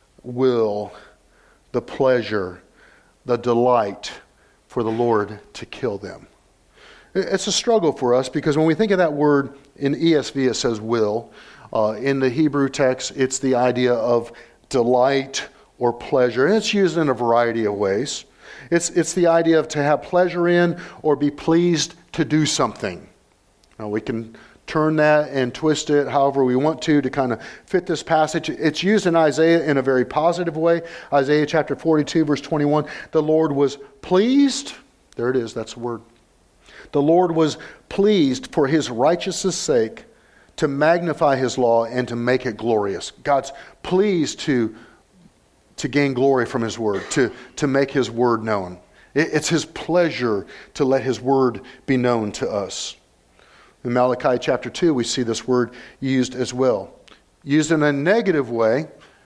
will, the pleasure, the delight for the Lord to kill them. It's a struggle for us because when we think of that word in ESV, it says will. In the Hebrew text, it's the idea of delight or pleasure. And it's used in a variety of ways. It's the idea of to have pleasure in or be pleased to do something. Now we can turn that and twist it however we want to kind of fit this passage. It's used in Isaiah in a very positive way. Isaiah chapter 42, verse 21. The Lord was pleased. There it is, that's the word. The Lord was pleased for His righteousness' sake to magnify His law and to make it glorious. God's pleased to gain glory from His word, to make His word known. It's His pleasure to let His word be known to us. In Malachi chapter 2, we see this word used as well. Used in a negative way,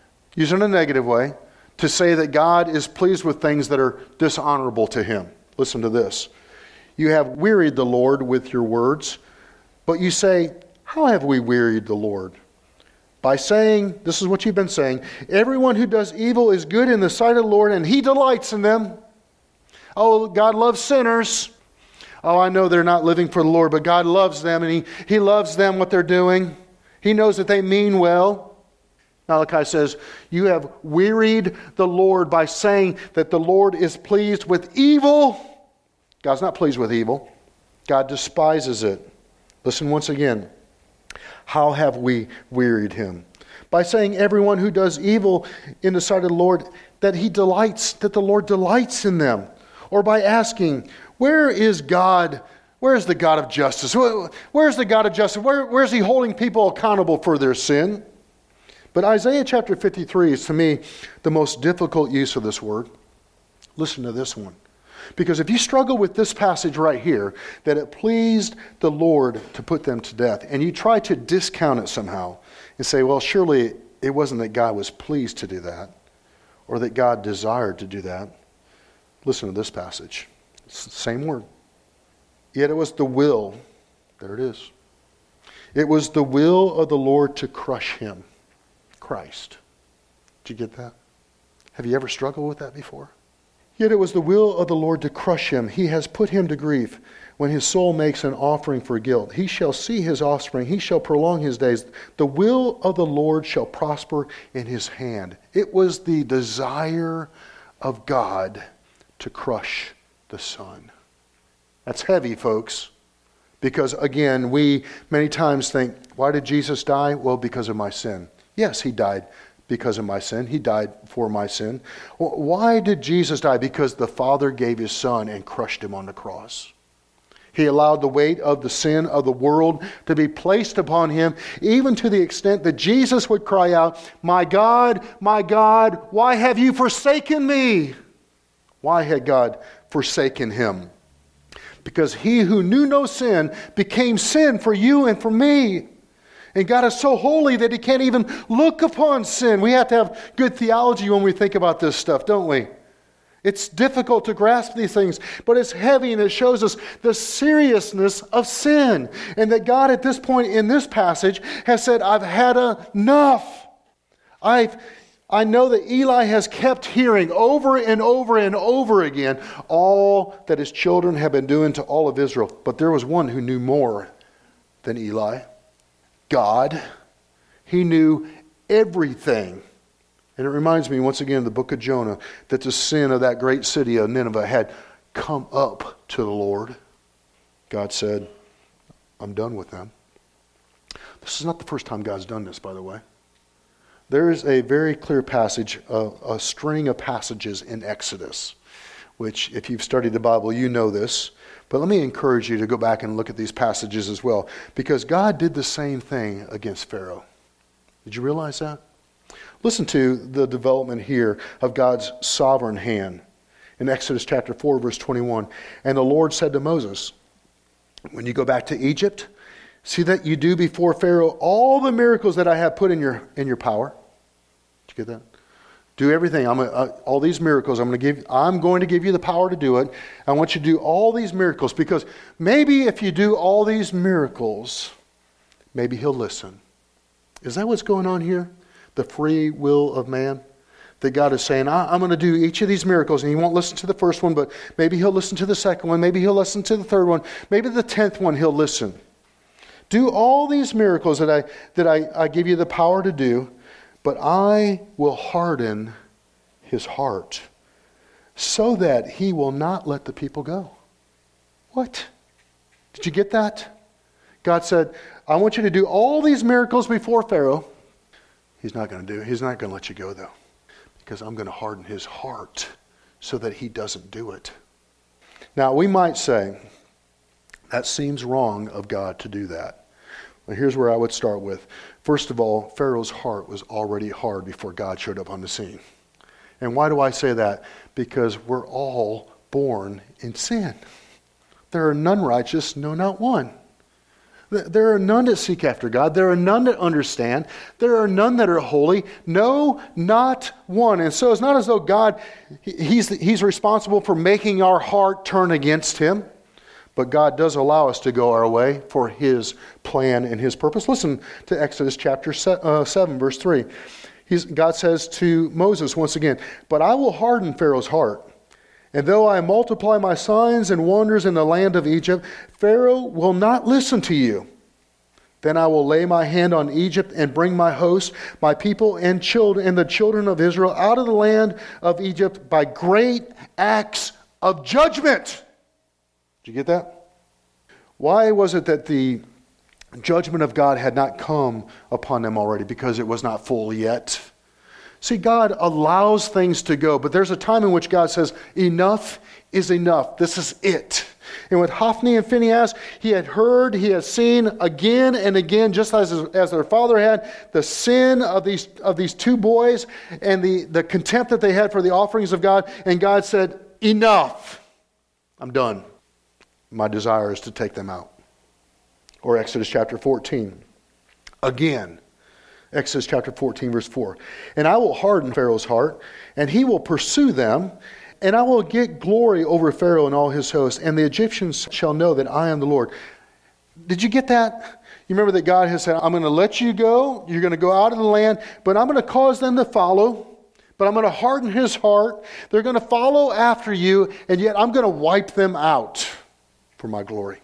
to say that God is pleased with things that are dishonorable to Him. Listen to this. You have wearied the Lord with your words, but you say, how have we wearied the Lord? By saying, this is what you've been saying, everyone who does evil is good in the sight of the Lord, and He delights in them. Oh, God loves sinners. Oh, I know they're not living for the Lord, but God loves them, and He loves them, what they're doing. He knows that they mean well. Malachi says, you have wearied the Lord by saying that the Lord is pleased with evil. God's not pleased with evil. God despises it. Listen once again. How have we wearied Him? By saying everyone who does evil in the sight of the Lord, that the Lord delights in them. Or by asking, where is God? Where is the God of justice? Where is the God of justice? Where is He holding people accountable for their sin? But Isaiah chapter 53 is, to me, the most difficult use of this word. Listen to this one. Because if you struggle with this passage right here, that it pleased the Lord to put them to death, and you try to discount it somehow and say, well, surely it wasn't that God was pleased to do that, or that God desired to do that. Listen to this passage. It's the same word. Yet it was the will, there it is. It was the will of the Lord to crush Him, Christ. Did you get that? Have you ever struggled with that before? Yet it was the will of the Lord to crush Him. He has put Him to grief when His soul makes an offering for guilt. He shall see His offspring. He shall prolong His days. The will of the Lord shall prosper in His hand. It was the desire of God to crush the Son. That's heavy, folks. Because again, we many times think, why did Jesus die? Well, because of my sin. Yes, He died because of my sin. He died for my sin. Why did Jesus die? Because the Father gave His Son and crushed Him on the cross. He allowed the weight of the sin of the world to be placed upon him, even to the extent that Jesus would cry out, my God, why have you forsaken me?" Why had God forsaken him? Because he who knew no sin became sin for you and for me. And God is so holy that he can't even look upon sin. We have to have good theology when we think about this stuff, don't we? It's difficult to grasp these things, but it's heavy, and it shows us the seriousness of sin. And that God at this point in this passage has said, I've had enough. I know that Eli has kept hearing over and over and over again all that his children have been doing to all of Israel. But there was one who knew more than Eli. God. He knew everything. And it reminds me once again of the book of Jonah that the sin of that great city of Nineveh had come up to the Lord. God said, I'm done with them. This is not the first time God's done this, by the way. There is a very clear passage, a string of passages in Exodus, which if you've studied the Bible, you know this. But let me encourage you to go back and look at these passages as well, because God did the same thing against Pharaoh. Did you realize that? Listen to the development here of God's sovereign hand. In Exodus chapter 4, verse 21, "And the Lord said to Moses, when you go back to Egypt, see that you do before Pharaoh all the miracles that I have put in your power." Did you get that? Do everything. All these miracles I'm going to give you the power to do it. I want you to do all these miracles, because maybe if you do all these miracles, maybe he'll listen. Is that what's going on here? The free will of man? That God is saying, I'm going to do each of these miracles, and he won't listen to the first one, but maybe he'll listen to the second one. Maybe he'll listen to the third one. Maybe the 10th one he'll listen. Do all these miracles that I give you the power to do, but I will harden his heart so that he will not let the people go. What? Did you get that? God said, I want you to do all these miracles before Pharaoh. He's not going to do it. He's not going to let you go, though, because I'm going to harden his heart so that he doesn't do it. Now, we might say, that seems wrong of God to do that. Well, here's where I would start with. First of all, Pharaoh's heart was already hard before God showed up on the scene. And why do I say that? Because we're all born in sin. There are none righteous, no, not one. There are none that seek after God. There are none that understand. There are none that are holy. No, not one. And so it's not as though God, He's responsible for making our heart turn against Him. But God does allow us to go our way for His plan and His purpose. Listen to Exodus chapter 7, verse 3. God says to Moses once again, "But I will harden Pharaoh's heart. And though I multiply my signs and wonders in the land of Egypt, Pharaoh will not listen to you. Then I will lay my hand on Egypt and bring my host, my people and the children of Israel out of the land of Egypt by great acts of judgment." Did you get that? Why was it that the judgment of God had not come upon them already? Because it was not full yet. See, God allows things to go, but there's a time in which God says, enough is enough. This is it. And with Hophni and Phinehas, he had heard, he had seen again and again, just as their father had, the sin of these two boys and the contempt that they had for the offerings of God. And God said, enough. I'm done. My desire is to take them out. Or Exodus chapter 14. Again. Exodus chapter 14, verse 4. "And I will harden Pharaoh's heart, and he will pursue them, and I will get glory over Pharaoh and all his hosts, and the Egyptians shall know that I am the Lord." Did you get that? You remember that God has said, I'm going to let you go, you're going to go out of the land, but I'm going to cause them to follow, but I'm going to harden his heart. They're going to follow after you, and yet I'm going to wipe them out for my glory.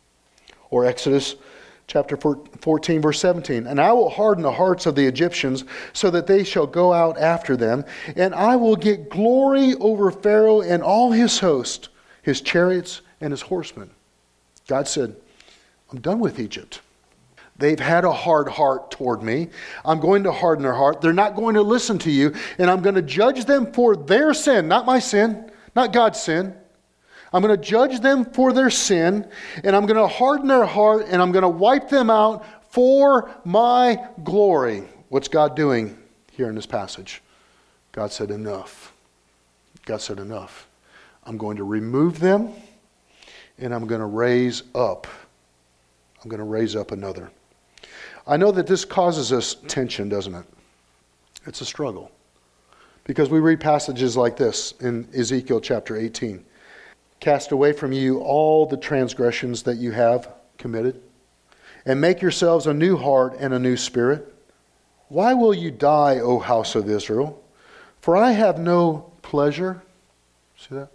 Or Exodus chapter 14, verse 17. "And I will harden the hearts of the Egyptians so that they shall go out after them. And I will get glory over Pharaoh and all his host, his chariots and his horsemen." God said, I'm done with Egypt. They've had a hard heart toward me. I'm going to harden their heart. They're not going to listen to you. And I'm going to judge them for their sin, not my sin, not God's sin. I'm going to judge them for their sin, and I'm going to harden their heart, and I'm going to wipe them out for my glory. What's God doing here in this passage? God said, enough. God said, enough. I'm going to remove them, and I'm going to raise up. I'm going to raise up another. I know that this causes us tension, doesn't it? It's a struggle. Because we read passages like this in Ezekiel chapter 18. Cast away from you all the transgressions that you have committed, and make yourselves a new heart and a new spirit. Why will you die, O house of Israel? For I have no pleasure. See that?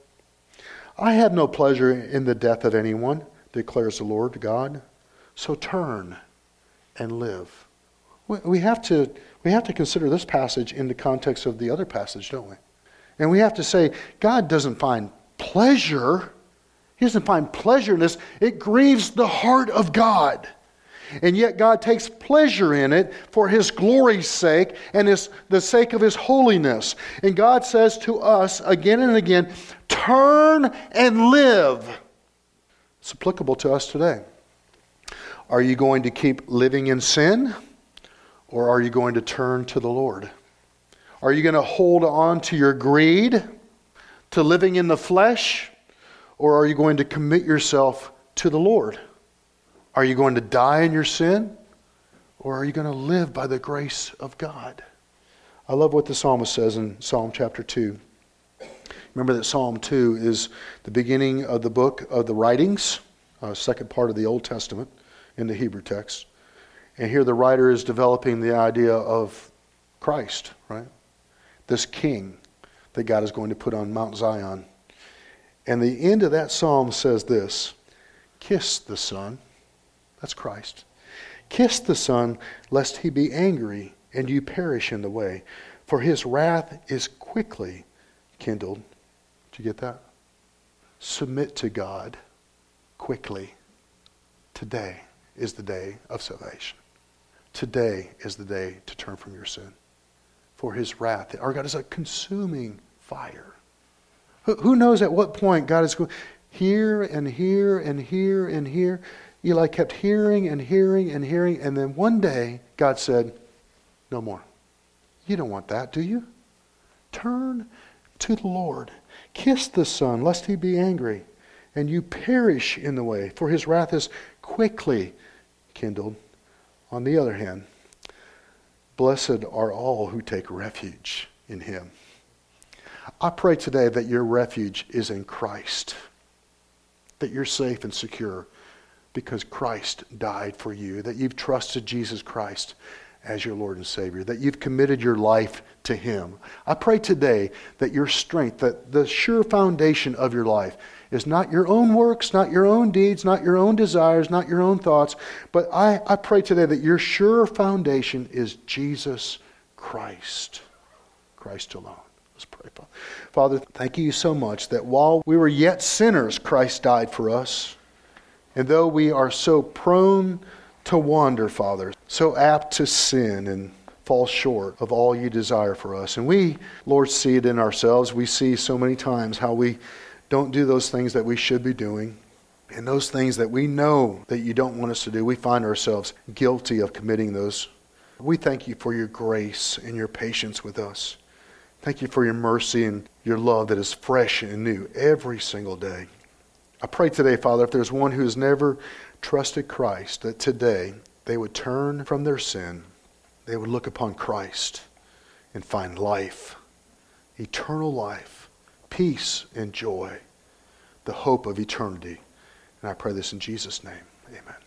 I have no pleasure in the death of anyone, declares the Lord God. So turn and live. We have to consider this passage in the context of the other passage, don't we? And we have to say, God doesn't find pleasure. He doesn't find pleasure in this. It grieves the heart of God. And yet God takes pleasure in it for His glory's sake and the sake of His holiness. And God says to us again and again, turn and live. It's applicable to us today. Are you going to keep living in sin? Or are you going to turn to the Lord? Are you going to hold on to your greed, to living in the flesh? Or are you going to commit yourself to the Lord? Are you going to die in your sin? Or are you going to live by the grace of God? I love what the psalmist says in Psalm chapter 2. Remember that Psalm 2 is the beginning of the book of the writings, second part of the Old Testament in the Hebrew text. And here the writer is developing the idea of Christ, right? This king that God is going to put on Mount Zion. And the end of that psalm says this, kiss the Son. That's Christ. Kiss the Son, lest He be angry and you perish in the way. For His wrath is quickly kindled. Did you get that? Submit to God quickly. Today is the day of salvation. Today is the day to turn from your sin. For His wrath, our God is a consuming fire. Who knows at what point God is going here and here and here and here. Eli kept hearing and hearing and hearing, and then one day God said, no more. You don't want that, do you? Turn to the Lord. Kiss the Son, lest He be angry, and you perish in the way, for His wrath is quickly kindled. On the other hand, blessed are all who take refuge in Him. I pray today that your refuge is in Christ, that you're safe and secure because Christ died for you, that you've trusted Jesus Christ as your Lord and Savior, that you've committed your life to Him. I pray today that your strength, that the sure foundation of your life is not your own works, not your own deeds, not your own desires, not your own thoughts, but I pray today that your sure foundation is Jesus Christ. Christ alone. Let's pray. Father, thank you so much that while we were yet sinners, Christ died for us. And though we are so prone to wander, Father, so apt to sin and fall short of all you desire for us. And we, Lord, see it in ourselves. We see so many times how we don't do those things that we should be doing. And those things that we know that you don't want us to do, we find ourselves guilty of committing those. We thank you for your grace and your patience with us. Thank you for your mercy and your love that is fresh and new every single day. I pray today, Father, if there's one who has never trusted Christ, that today they would turn from their sin. They would look upon Christ and find life, eternal life, peace and joy, the hope of eternity. And I pray this in Jesus' name. Amen.